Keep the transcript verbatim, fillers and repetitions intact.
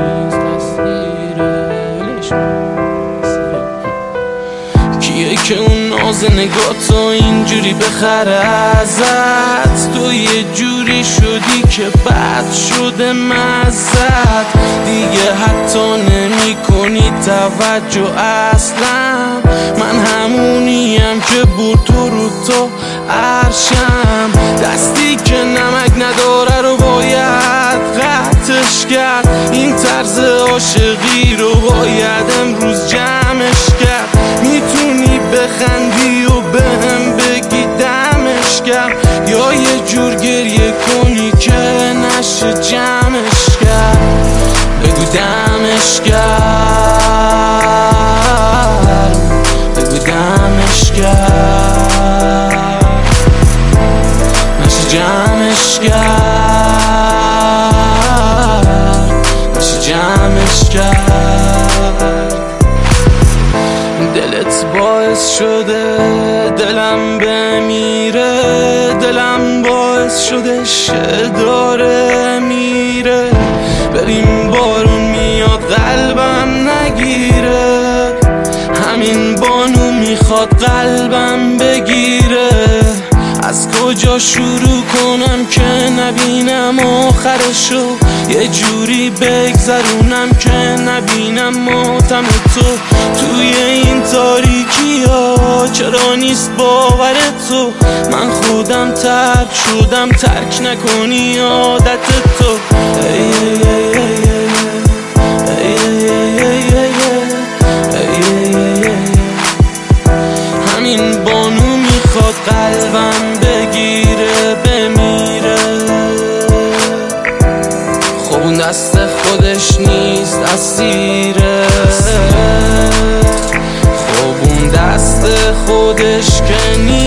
نیست تصویرش کیه که اون ناز نگاه تو اینجوری بخره ازت؟ تو یه جوری شدی که بد شده مزت، دیگه حتی نمی کنی توجه اصلا. من همونیم که بود تو رو تو عرشم، دستی که نمک نداره رو باید قطعش کرد. این طرز عاشقی رو باید امروز جمعش کرد. میتونی بخندی و بهم بگی دمش کرد، یا یه جور گریه کنی که نشه جمعش کرد. بگو دمش کرد، بگو دمش کرد، نشه جمعش کرد، نشه جمعش کرد. دلت باعث شده دلم بمیره، دلم باعث شده شه داره میره. بریم بارون میاد قلبم نگیره، همین بانو میخواد قلبم بگیره. از کجا شروع کنم که نبینم آخرشو، یه جوری بگذرونم که نبینم ماتم تو. توی این تاریکی ها چرا نیست باور تو؟ من خودم ترک شدم، ترک نکنی عادت تو. ای ای ای ای ای ای ای. همین بانو میخواد قلبم بگیره بمیره. خب اون دست خودش نیست اسیره، خب اون دست خودش که نیست